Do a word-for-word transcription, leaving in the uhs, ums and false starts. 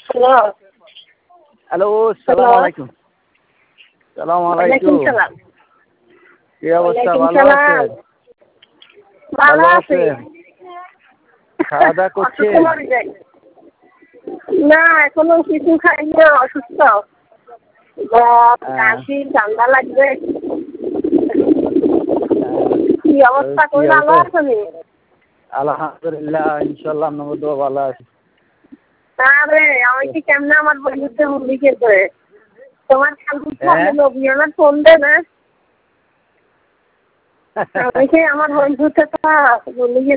Hello. Hello, hello. সালাম আলাইকুম। সালাম ওয়ালাইকুম আলাইকুম। সালাম। কি অবস্থা, ওয়ালাইকুম ভালো সালাম। আছেন? ভালো ভালো আছি। আছেন? খাওয়া-দাওয়া অসুস্থ করছেন? মরে যাই। না এখনো কিছু খাইনি, অসুস্থ। জ্বর, হ্যাঁ। কাশি, ঠান্ডা লাগবে। হ্যাঁ, কি তো অবস্থা, কি কই ভালো অবস্থা? আছনি? আলহামদুলিল্লাহ, ইনশাআল্লাহ আপনাকে দোয়া ভালো আছি। আরে আমাকে কেমনে আমার বন্ধুতে হুমড়ি করে। তোমার হ্যাঁ? নবীনের ফোন দে না। আমাকে আমার বন্ধুতে তো বলি